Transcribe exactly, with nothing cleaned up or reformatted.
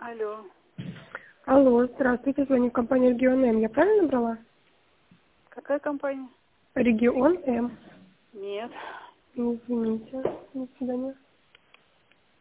Алло. Алло, здравствуйте, звоню в компанию «Регион М». Я правильно набрала? Какая компания? «Регион М». Нет. Извините, до свидания.